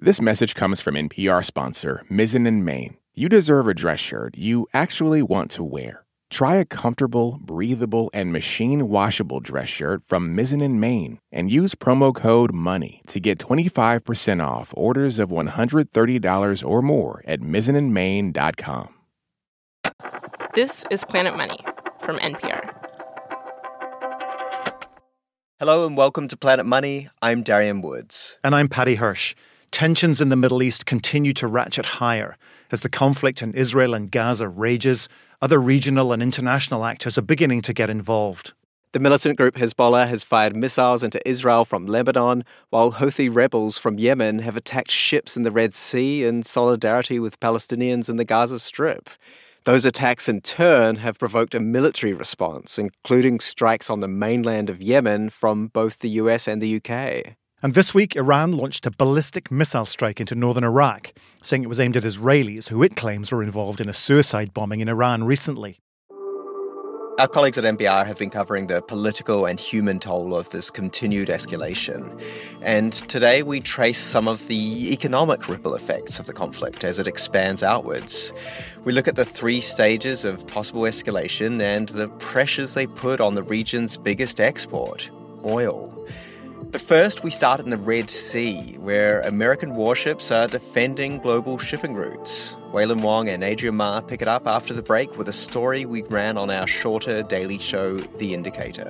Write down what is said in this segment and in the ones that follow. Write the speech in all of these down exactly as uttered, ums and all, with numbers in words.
This message comes from N P R sponsor Mizzen and Main. You deserve a dress shirt you actually want to wear. Try a comfortable, breathable, and machine-washable dress shirt from Mizzen and Main and use promo code MONEY to get twenty-five percent off orders of one hundred thirty dollars or more at mizzen and main dot com. This is Planet Money from N P R. Hello and welcome to Planet Money. I'm Darian Woods. And I'm Paddy Hirsch. Tensions in the Middle East continue to ratchet higher. As the conflict in Israel and Gaza rages, other regional and international actors are beginning to get involved. The militant group Hezbollah has fired missiles into Israel from Lebanon, while Houthi rebels from Yemen have attacked ships in the Red Sea in solidarity with Palestinians in the Gaza Strip. Those attacks, in turn, have provoked a military response, including strikes on the mainland of Yemen from both the U S and the U K. And this week, Iran launched a ballistic missile strike into northern Iraq, saying it was aimed at Israelis, who it claims were involved in a suicide bombing in Iran recently. Our colleagues at N P R have been covering the political and human toll of this continued escalation. And today we trace some of the economic ripple effects of the conflict as it expands outwards. We look at the three stages of possible escalation and the pressures they put on the region's biggest export, oil. But first, we start in the Red Sea, where American warships are defending global shipping routes. Waylon Wong and Adrian Ma pick it up after the break with a story we ran on our shorter daily show, The Indicator.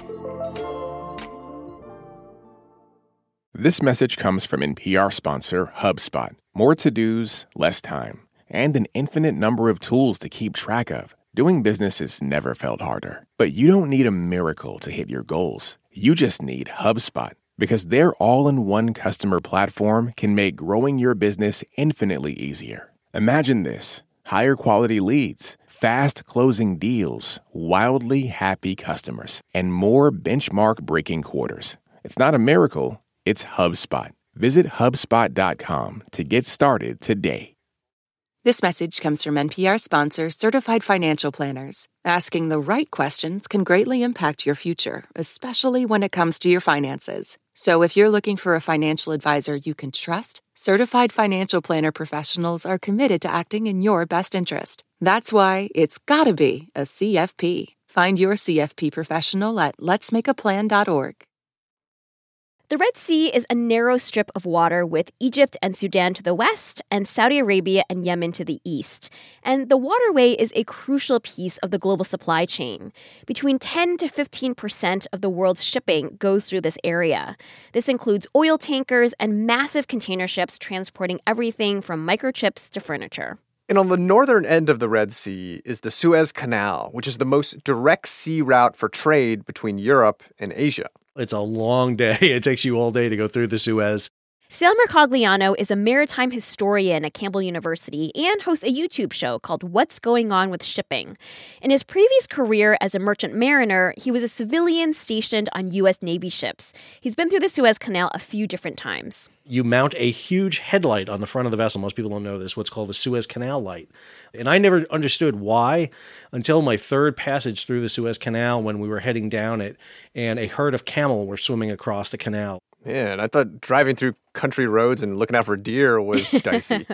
This message comes from N P R sponsor HubSpot. More to-dos, less time, and an infinite number of tools to keep track of. Doing business has never felt harder. But you don't need a miracle to hit your goals. You just need HubSpot, because their all-in-one customer platform can make growing your business infinitely easier. Imagine this: higher quality leads, fast closing deals, wildly happy customers, and more benchmark-breaking quarters. It's not a miracle, it's HubSpot. Visit HubSpot dot com to get started today. This message comes from N P R sponsor Certified Financial Planners. Asking the right questions can greatly impact your future, especially when it comes to your finances. So if you're looking for a financial advisor you can trust, Certified Financial Planner professionals are committed to acting in your best interest. That's why it's gotta be a C F P. Find your C F P professional at lets make a plan dot org. The Red Sea is a narrow strip of water with Egypt and Sudan to the west and Saudi Arabia and Yemen to the east. And the waterway is a crucial piece of the global supply chain. Between ten to fifteen percent of the world's shipping goes through this area. This includes oil tankers and massive container ships transporting everything from microchips to furniture. And on the northern end of the Red Sea is the Suez Canal, which is the most direct sea route for trade between Europe and Asia. It's a long day. It takes you all day to go through the Suez. Sal Mercogliano is a maritime historian at Campbell University and hosts a YouTube show called What's Going On with Shipping. In his previous career as a merchant mariner, he was a civilian stationed on U S Navy ships. He's been through the Suez Canal a few different times. You mount a huge headlight on the front of the vessel. Most people don't know this, what's called the Suez Canal light. And I never understood why until my third passage through the Suez Canal when we were heading down it and a herd of camel were swimming across the canal. Man, I thought driving through country roads and looking out for deer was dicey.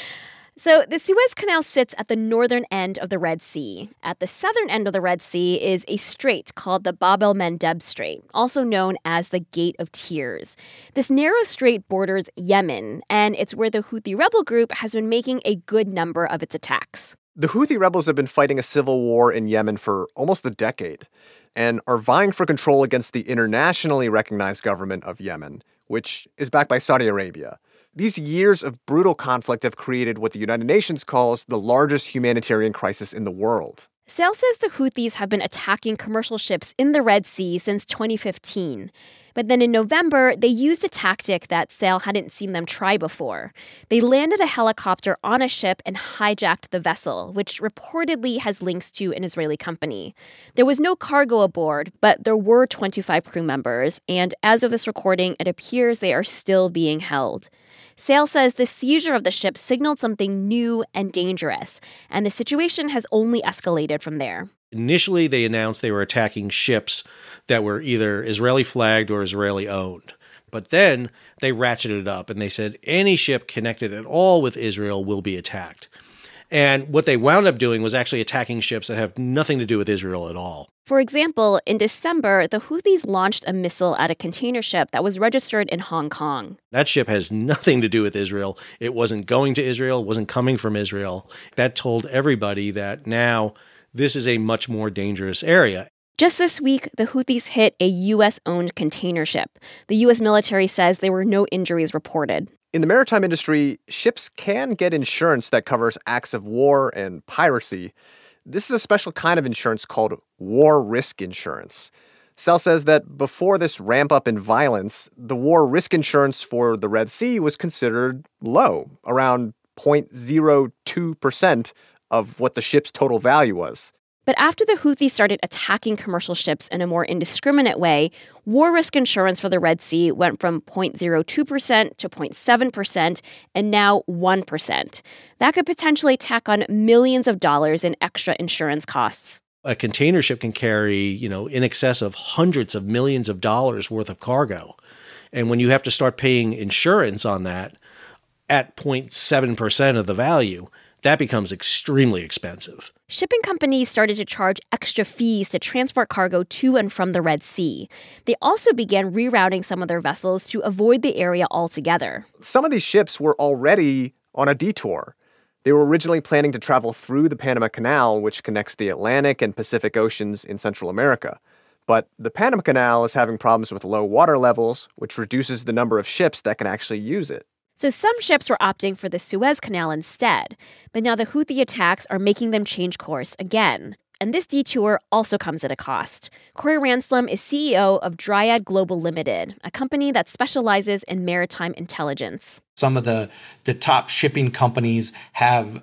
So the Suez Canal sits at the northern end of the Red Sea. At the southern end of the Red Sea is a strait called the Bab el-Mandeb Strait, also known as the Gate of Tears. This narrow strait borders Yemen, and it's where the Houthi rebel group has been making a good number of its attacks. The Houthi rebels have been fighting a civil war in Yemen for almost a decade and are vying for control against the internationally recognized government of Yemen, which is backed by Saudi Arabia. These years of brutal conflict have created what the United Nations calls the largest humanitarian crisis in the world. Sal says the Houthis have been attacking commercial ships in the Red Sea since twenty fifteen. But then in November, they used a tactic that Sal hadn't seen them try before. They landed a helicopter on a ship and hijacked the vessel, which reportedly has links to an Israeli company. There was no cargo aboard, but there were twenty-five crew members, and as of this recording, it appears they are still being held. Sale says the seizure of the ship signaled something new and dangerous, and the situation has only escalated from there. Initially, they announced they were attacking ships that were either Israeli flagged or Israeli owned. But then they ratcheted it up and they said any ship connected at all with Israel will be attacked. And what they wound up doing was actually attacking ships that have nothing to do with Israel at all. For example, in December, the Houthis launched a missile at a container ship that was registered in Hong Kong. That ship has nothing to do with Israel. It wasn't going to Israel, wasn't coming from Israel. That told everybody that now this is a much more dangerous area. Just this week, the Houthis hit a U S-owned container ship. The U S military says there were no injuries reported. In the maritime industry, ships can get insurance that covers acts of war and piracy. This is a special kind of insurance called war risk insurance. Sell says that before this ramp up in violence, the war risk insurance for the Red Sea was considered low, around zero point zero two percent of what the ship's total value was. But after the Houthis started attacking commercial ships in a more indiscriminate way, war risk insurance for the Red Sea went from zero point zero two percent to zero point seven percent and now one percent. That could potentially tack on millions of dollars in extra insurance costs. A container ship can carry, you know, in excess of hundreds of millions of dollars worth of cargo. And when you have to start paying insurance on that at zero point seven percent of the value, that becomes extremely expensive. Shipping companies started to charge extra fees to transport cargo to and from the Red Sea. They also began rerouting some of their vessels to avoid the area altogether. Some of these ships were already on a detour. They were originally planning to travel through the Panama Canal, which connects the Atlantic and Pacific Oceans in Central America. But the Panama Canal is having problems with low water levels, which reduces the number of ships that can actually use it. So some ships were opting for the Suez Canal instead, but now the Houthi attacks are making them change course again. And this detour also comes at a cost. Corey Ranslam is C E O of Dryad Global Limited, a company that specializes in maritime intelligence. Some of the, the top shipping companies have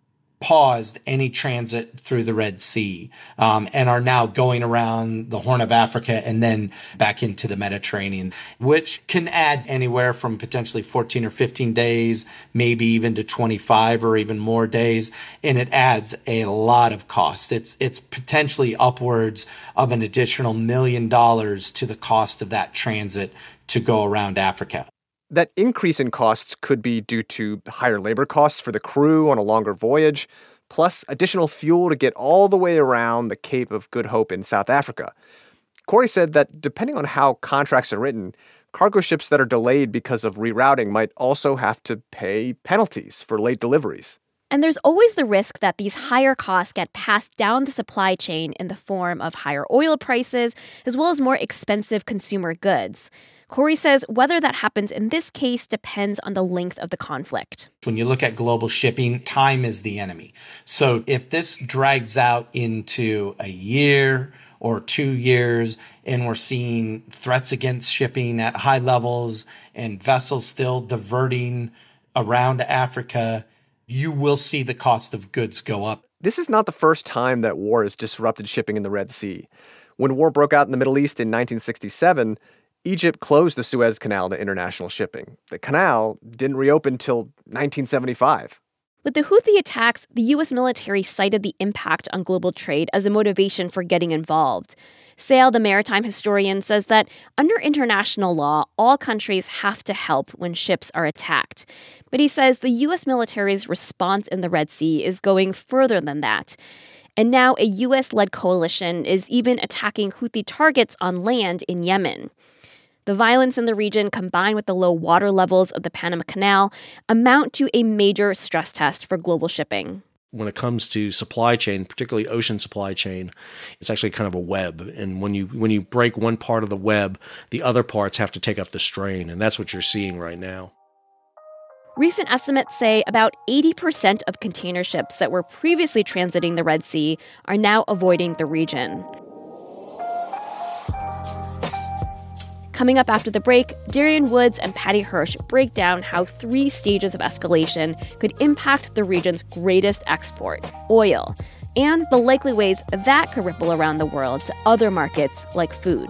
paused any transit through the Red Sea um, and are now going around the Horn of Africa and then back into the Mediterranean, which can add anywhere from potentially fourteen or fifteen days, maybe even to twenty-five or even more days. And it adds a lot of cost. It's, it's potentially upwards of an additional million dollars to the cost of that transit to go around Africa. That increase in costs could be due to higher labor costs for the crew on a longer voyage, plus additional fuel to get all the way around the Cape of Good Hope in South Africa. Corey said that depending on how contracts are written, cargo ships that are delayed because of rerouting might also have to pay penalties for late deliveries. And there's always the risk that these higher costs get passed down the supply chain in the form of higher oil prices, as well as more expensive consumer goods. Corey says whether that happens in this case depends on the length of the conflict. When you look at global shipping, time is the enemy. So if this drags out into a year or two years and we're seeing threats against shipping at high levels and vessels still diverting around Africa, you will see the cost of goods go up. This is not the first time that war has disrupted shipping in the Red Sea. When war broke out in the Middle East in nineteen sixty-seven, Egypt closed the Suez Canal to international shipping. The canal didn't reopen till nineteen seventy-five. With the Houthi attacks, the U S military cited the impact on global trade as a motivation for getting involved. Sale, the maritime historian, says that under international law, all countries have to help when ships are attacked. But he says the U S military's response in the Red Sea is going further than that. And now a U S-led coalition is even attacking Houthi targets on land in Yemen. The violence in the region, combined with the low water levels of the Panama Canal, amount to a major stress test for global shipping. When it comes to supply chain, particularly ocean supply chain, it's actually kind of a web. And when you when you break one part of the web, the other parts have to take up the strain. And that's what you're seeing right now. Recent estimates say about eighty percent of container ships that were previously transiting the Red Sea are now avoiding the region. Coming up after the break, Darian Woods and Patty Hirsch break down how three stages of escalation could impact the region's greatest export, oil, and the likely ways that could ripple around the world to other markets like food.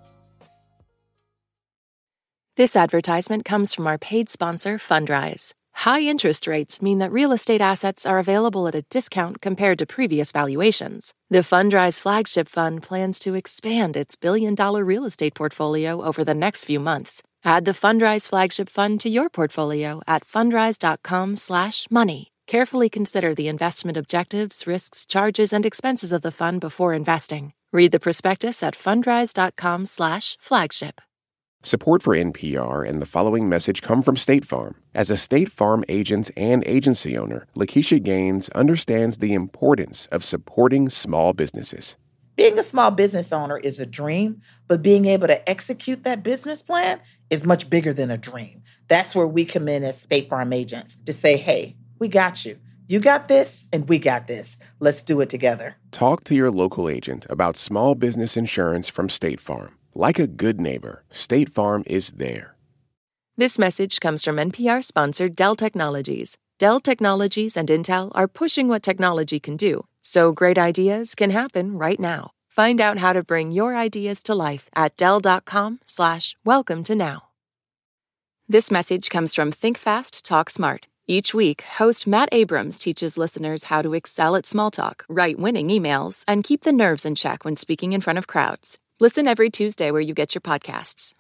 This advertisement comes from our paid sponsor, Fundrise. High interest rates mean that real estate assets are available at a discount compared to previous valuations. The Fundrise Flagship Fund plans to expand its billion-dollar real estate portfolio over the next few months. Add the Fundrise Flagship Fund to your portfolio at fundrise.com slash money. Carefully consider the investment objectives, risks, charges, and expenses of the fund before investing. Read the prospectus at fundrise.com slash flagship. Support for N P R and the following message come from State Farm. As a State Farm agent and agency owner, Lakeisha Gaines understands the importance of supporting small businesses. Being a small business owner is a dream, but being able to execute that business plan is much bigger than a dream. That's where we come in as State Farm agents to say, hey, we got you. You got this, and we got this. Let's do it together. Talk to your local agent about small business insurance from State Farm. Like a good neighbor, State Farm is there. This message comes from N P R sponsor Dell Technologies. Dell Technologies and Intel are pushing what technology can do, so great ideas can happen right now. Find out how to bring your ideas to life at dell.com slash welcome to now. This message comes from Think Fast, Talk Smart. Each week, host Matt Abrams teaches listeners how to excel at small talk, write winning emails, and keep the nerves in check when speaking in front of crowds. Listen every Tuesday where you get your podcasts.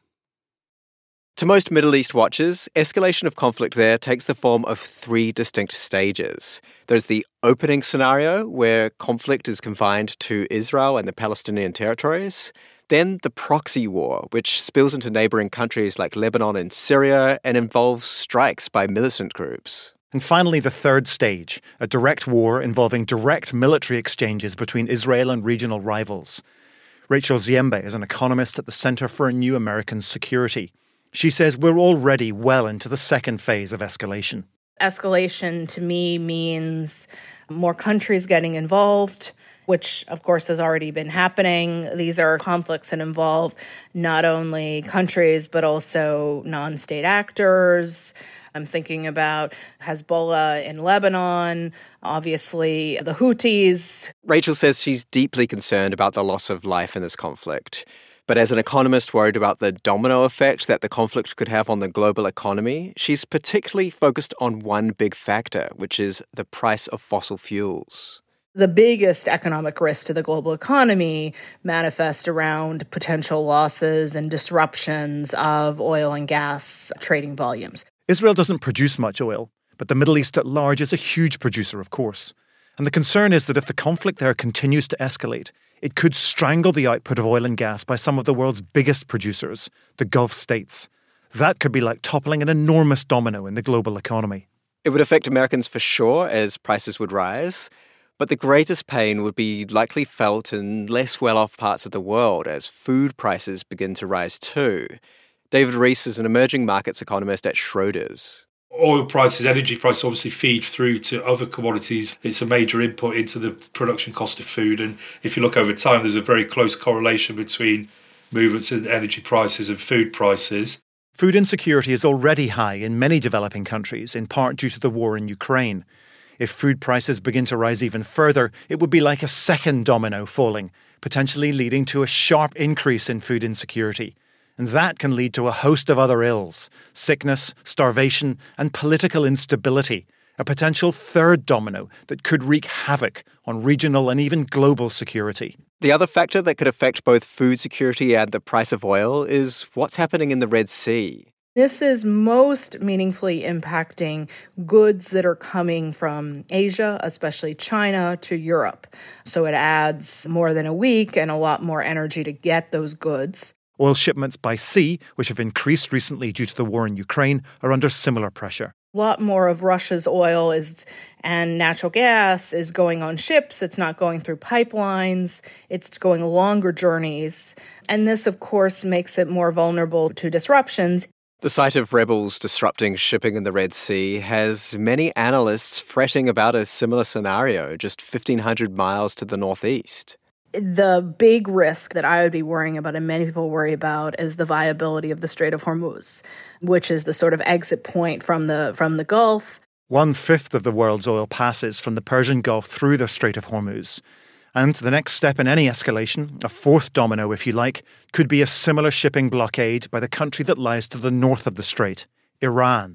To most Middle East watchers, escalation of conflict there takes the form of three distinct stages. There's the opening scenario, where conflict is confined to Israel and the Palestinian territories. Then the proxy war, which spills into neighboring countries like Lebanon and Syria and involves strikes by militant groups. And finally, the third stage, a direct war involving direct military exchanges between Israel and regional rivals. Rachel Ziemba is an economist at the Center for a New American Security. She says we're already well into the second phase of escalation. Escalation to me means more countries getting involved, which of course has already been happening. These are conflicts that involve not only countries, but also non-state actors. I'm thinking about Hezbollah in Lebanon, obviously the Houthis. Rachel says she's deeply concerned about the loss of life in this conflict. But as an economist worried about the domino effect that the conflict could have on the global economy, she's particularly focused on one big factor, which is the price of fossil fuels. The biggest economic risk to the global economy manifest around potential losses and disruptions of oil and gas trading volumes. Israel doesn't produce much oil, but the Middle East at large is a huge producer, of course. And the concern is that if the conflict there continues to escalate, it could strangle the output of oil and gas by some of the world's biggest producers, the Gulf states. That could be like toppling an enormous domino in the global economy. It would affect Americans for sure, as prices would rise. But the greatest pain would be likely felt in less well-off parts of the world as food prices begin to rise too. David Rees is an emerging markets economist at Schroders. Oil prices, energy prices obviously feed through to other commodities. It's a major input into the production cost of food. And if you look over time, there's a very close correlation between movements in energy prices and food prices. Food insecurity is already high in many developing countries, in part due to the war in Ukraine. If food prices begin to rise even further, it would be like a second domino falling, potentially leading to a sharp increase in food insecurity. And that can lead to a host of other ills, sickness, starvation, and political instability, a potential third domino that could wreak havoc on regional and even global security. The other factor that could affect both food security and the price of oil is what's happening in the Red Sea. This is most meaningfully impacting goods that are coming from Asia, especially China, to Europe. So it adds more than a week and a lot more energy to get those goods. Oil shipments by sea, which have increased recently due to the war in Ukraine, are under similar pressure. A lot more of Russia's oil is and natural gas is going on ships. It's not going through pipelines. It's going longer journeys. And this, of course, makes it more vulnerable to disruptions. The sight of rebels disrupting shipping in the Red Sea has many analysts fretting about a similar scenario just fifteen hundred miles to the northeast. The big risk that I would be worrying about and many people worry about is the viability of the Strait of Hormuz, which is the sort of exit point from the from the Gulf. One-fifth of the world's oil passes from the Persian Gulf through the Strait of Hormuz. And the next step in any escalation, a fourth domino if you like, could be a similar shipping blockade by the country that lies to the north of the strait, Iran.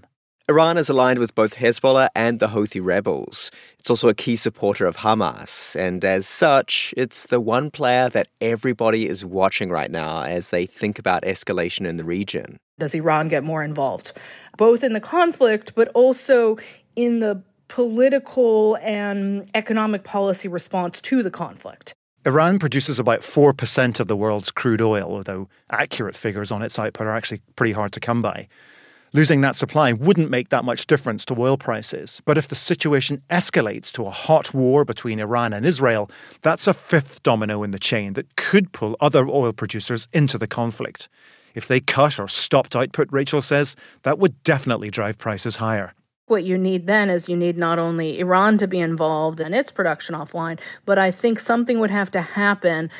Iran is aligned with both Hezbollah and the Houthi rebels. It's also a key supporter of Hamas, and as such, it's the one player that everybody is watching right now as they think about escalation in the region. Does Iran get more involved, both in the conflict, but also in the political and economic policy response to the conflict? Iran produces about four percent of the world's crude oil, although accurate figures on its output are actually pretty hard to come by. Losing that supply wouldn't make that much difference to oil prices. But if the situation escalates to a hot war between Iran and Israel, that's a fifth domino in the chain that could pull other oil producers into the conflict. If they cut or stopped output, Rachel says, that would definitely drive prices higher. What you need then is you need not only Iran to be involved in its production offline, but I think something would have to happen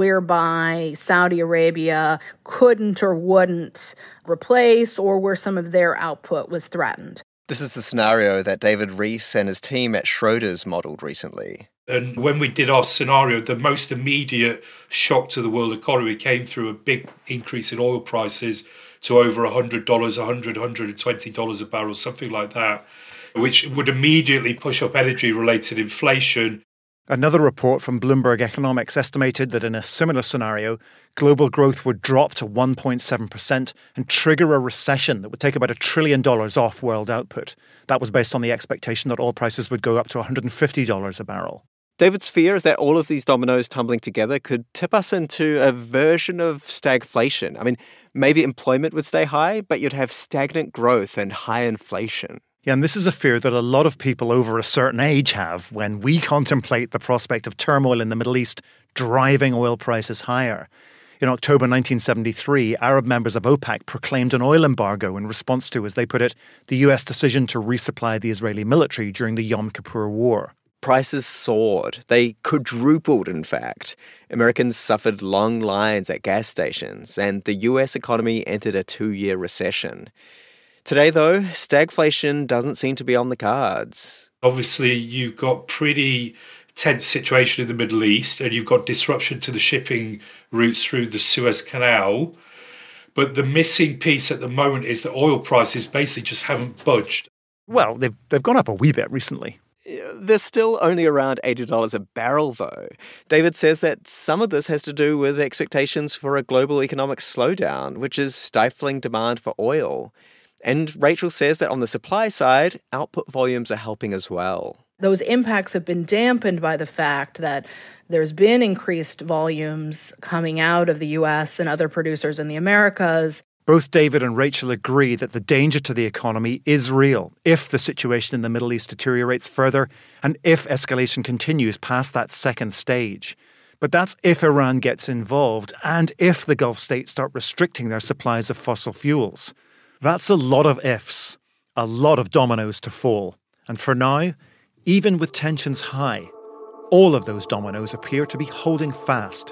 whereby Saudi Arabia couldn't or wouldn't replace, or where some of their output was threatened. This is the scenario that David Rees and his team at Schroders modelled recently. And when we did our scenario, the most immediate shock to the world economy came through a big increase in oil prices to over one hundred dollars, one hundred dollars, one hundred twenty dollars a barrel, something like that, which would immediately push up energy-related inflation. Another report from Bloomberg Economics estimated that in a similar scenario, global growth would drop to one point seven percent and trigger a recession that would take about a trillion dollars off world output. That was based on the expectation that oil prices would go up to one hundred fifty dollars a barrel. David's fear is that all of these dominoes tumbling together could tip us into a version of stagflation. I mean, maybe employment would stay high, but you'd have stagnant growth and high inflation. Yeah, and this is a fear that a lot of people over a certain age have when we contemplate the prospect of turmoil in the Middle East driving oil prices higher. In October nineteen seventy-three, Arab members of OPEC proclaimed an oil embargo in response to, as they put it, the U S decision to resupply the Israeli military during the Yom Kippur War. Prices soared. They quadrupled, in fact. Americans suffered long lines at gas stations, and the U S economy entered a two-year recession. Today, though, stagflation doesn't seem to be on the cards. Obviously, you've got pretty tense situation in the Middle East, and you've got disruption to the shipping routes through the Suez Canal. But the missing piece at the moment is that oil prices basically just haven't budged. Well, they've, they've gone up a wee bit recently. They're still only around eighty dollars a barrel, though. David says that some of this has to do with expectations for a global economic slowdown, which is stifling demand for oil. And Rachel says that on the supply side, output volumes are helping as well. Those impacts have been dampened by the fact that there's been increased volumes coming out of the U S and other producers in the Americas. Both David and Rachel agree that the danger to the economy is real if the situation in the Middle East deteriorates further and if escalation continues past that second stage. But that's if Iran gets involved and if the Gulf states start restricting their supplies of fossil fuels. That's a lot of ifs, a lot of dominoes to fall. And for now, even with tensions high, all of those dominoes appear to be holding fast.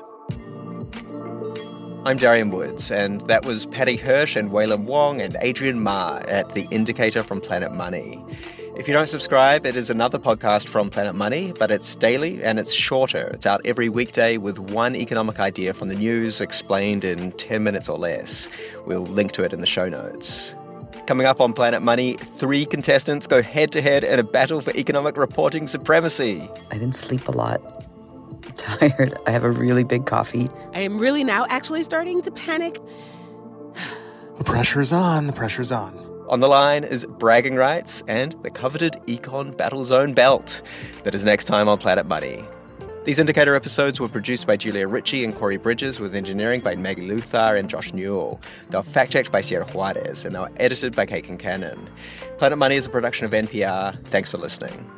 I'm Darian Woods, and that was Patty Hirsch and Waylon Wong and Adrian Ma at The Indicator from Planet Money. If you don't subscribe, it is another podcast from Planet Money, but it's daily and it's shorter. It's out every weekday with one economic idea from the news explained in ten minutes or less. We'll link to it in the show notes. Coming up on Planet Money, three contestants go head-to-head in a battle for economic reporting supremacy. I didn't sleep a lot. Tired. I have a really big coffee. I am really now actually starting to panic. The pressure's on. The pressure's on. On the line is bragging rights and the coveted Econ Battle Zone belt. That is next time on Planet Money. These Indicator episodes were produced by Julia Ritchie and Corey Bridges, with engineering by Maggie Luthar and Josh Newell. They were fact-checked by Sierra Juarez, and they were edited by Kate Kincannon. Planet Money is a production of N P R. Thanks for listening.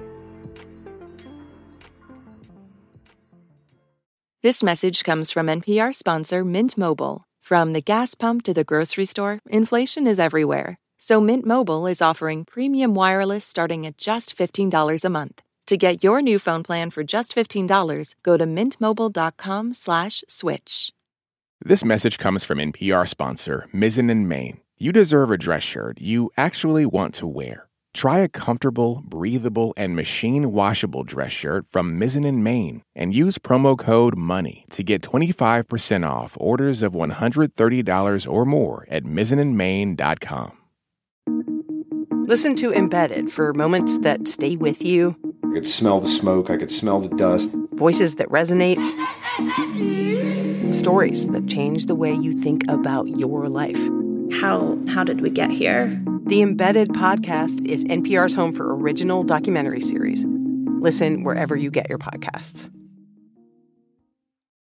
This message comes from N P R sponsor Mint Mobile. From the gas pump to the grocery store, inflation is everywhere. So Mint Mobile is offering premium wireless starting at just fifteen dollars a month. To get your new phone plan for just fifteen dollars, go to mintmobile.com slash switch. This message comes from N P R sponsor Mizzen and Main. You deserve a dress shirt you actually want to wear. Try a comfortable, breathable, and machine-washable dress shirt from Mizzen and Main and use promo code MONEY to get twenty-five percent off orders of one hundred thirty dollars or more at mizzen and main dot com. Listen to Embedded for moments that stay with you. I could smell the smoke. I could smell the dust. Voices that resonate. Stories that change the way you think about your life. How how did we get here? The Embedded podcast is N P R's home for original documentary series. Listen wherever you get your podcasts.